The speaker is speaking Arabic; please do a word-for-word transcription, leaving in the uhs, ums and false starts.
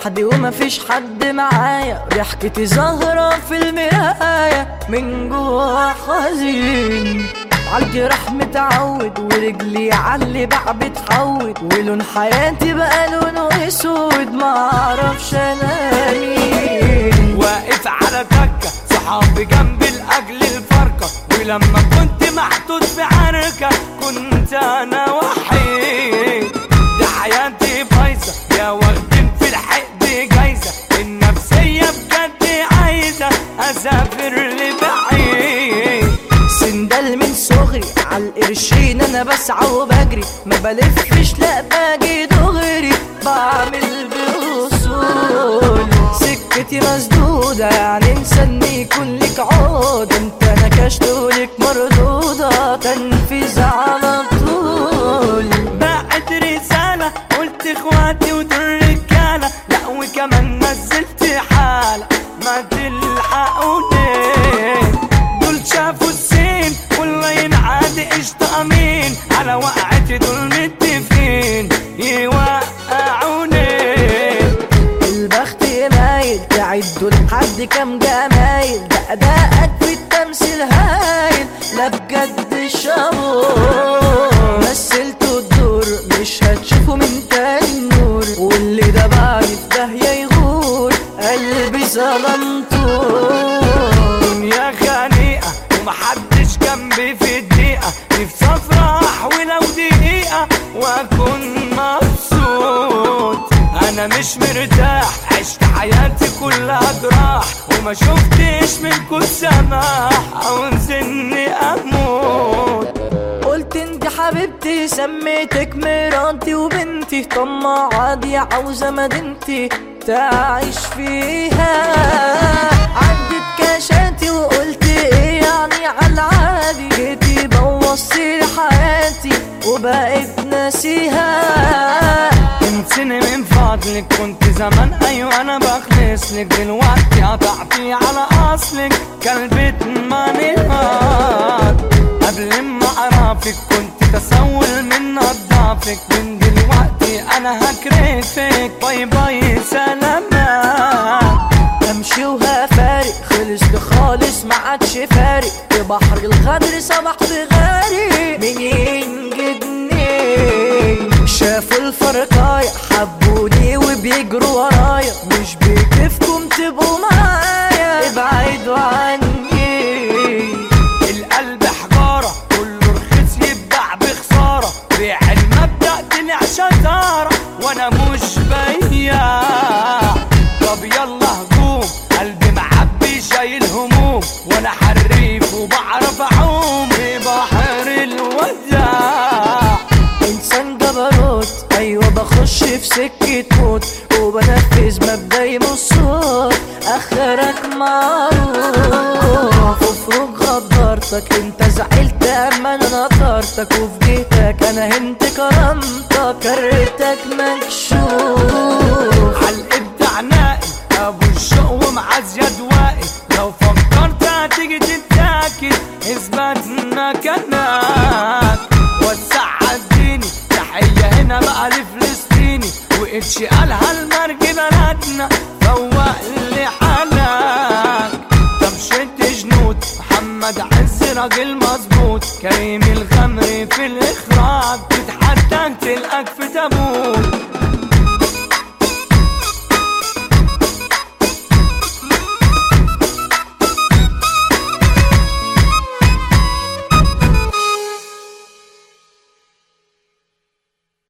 لوحدي ومفيش حد معايا، ضحكتي زهرة في المراية من جوا حزين. عالجرح متعود ورجلي عاللي بقى بتحود، ولون حياتي بقى لونه اسود معرفش انا مين. واقف على دكة صحابي جنبي لاجل الفرقة، ولما كنت محطوط في عركة كنت انا وحيد. دي حياتي بايظة يا واخدين في الحقد جايزة، النفسية بجد عايزة اسافر لبعيد. سندال من صغري عالقرشين انا بسعى وبجري، ما بلفش لا باجي دغري بعمل بوصول. سكتي مسدودة يعني انسان يكون لك عود، انت نكشت ولك مردودة تنفيذ على طول. بعت رسالة قلت اخواتي ودول رجالة، لا وكمان نزلت حالة ما تلحقوني. دول شافوا السين والله ينعاد قشطة امين، على وقعتي دول متفقين يوقعوني. البخت مايل تعدوا لحد كام جمايل، ده ادائك في التمثيل هايل لا بجد شابور. مثلتوا الدور مش هتشوفوا من تاني النور، واللي ده بعد في داهية يغور قلبي ظلمته. دنيا خنيقة ومحدش جنبي في الدقيقة، نفسي افرح ولو دقيقة واكون مبسوط. انا مش مرتاح عشت حياتي كلها جراح، وما شفتش منكم سماح او اني اموت. قلت انت حبيبتي سميتك مراتي وبنتي، طماعة دي عاوزة مدينتي تعيش فيها. عدت كاشاتي وقلت ايه يعني عالعادي، جيتي بوظتي حياتي وبقيت ناسيها. انسيني من فضلك كنت زمان ايوه انا بخلص لك، دلوقتي قطعتي على اصلك كلبة مانيهات. قبل ما اعرفك كنت تسول من نضافك، من دلوقتي انا هكرفك باي باي سلامات. امشي وهفارق خلصت خالص ما عادش فارق، في بحر الغدر صبحت غارق. مين ينجدني شافوا الفرقاية حبوني وبيجروا ورايا، مش بكيفكم تبقوا معايا ابعدوا عني. القلب حجارة كله رخيص يتباع بخسارة، بيع المبدأ طلع شطارة وانا مش بياع. طب يلا هجوم قلبي معبي شايل هموم، وانا حريف وبعرف اعوم في بحر الوداع. انسان جبروت ايوه بخش في سكة موت، وبنفذ مبدأي من الصوت اخرك معروف. افرج غدرتك انت زعلت اما انا نطرتك، وفي جيتك انا هنت كرمتك كرتك مكشوف. عالابداع نائم ابو الشوق ومع زياد واقف، لو فكرت هتيجي تتاكد اثبت مكانك. وسع عالديني تحية هنا بقى لفلسطيني، واتش قالها المرج بلدنا فوق اللي حالك. طب جنود محمد عز راجل مظبوط، كريم الخمري في الاخراج تتحدى تلقاك في تابوت.